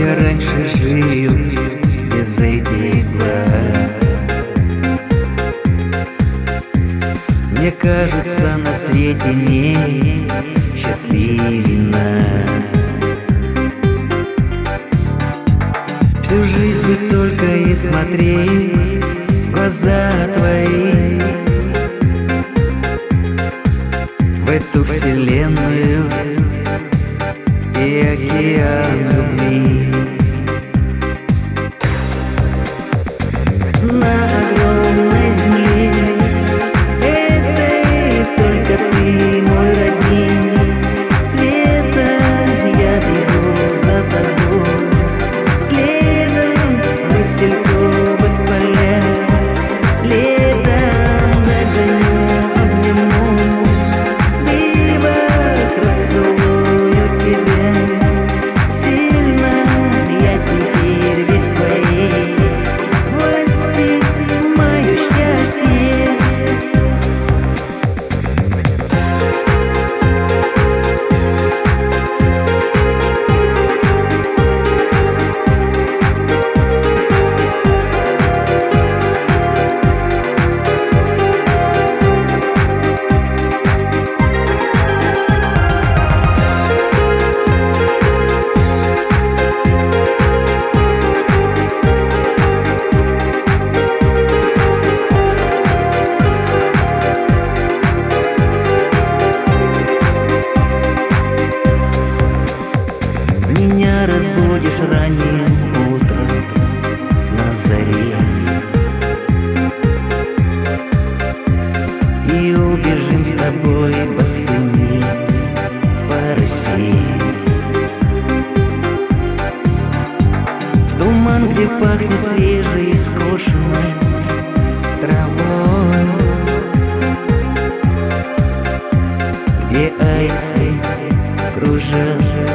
я раньше жил без этих глаз. Мне кажется, на свете нет счастливее нас. Всю жизнь бы только и смотреть в глаза твои, в эту вселенную и океан любви. На огромной земле это только ты, мой родник. Света, я бегу за тобой, следом васильковых поля. Летом догоню, обниму, мило поцелую тебя. Сильно я теперь весь твоей власти, мое счастье. Меня разбудишь ранним утром на заре, и убежим с тобой босыми по России, в туман, где пахнет свежей и скошенной травой, где аисты кружат